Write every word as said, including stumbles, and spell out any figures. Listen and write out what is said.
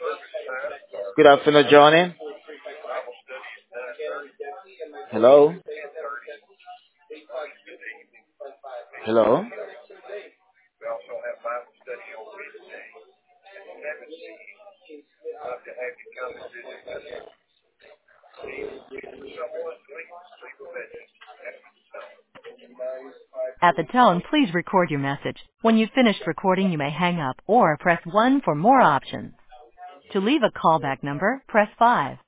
Good afternoon, Johnny. Hello? Hello? At the tone, please record your message. When you've finished recording, you may hang up or press one for more options. To leave a callback number, press five.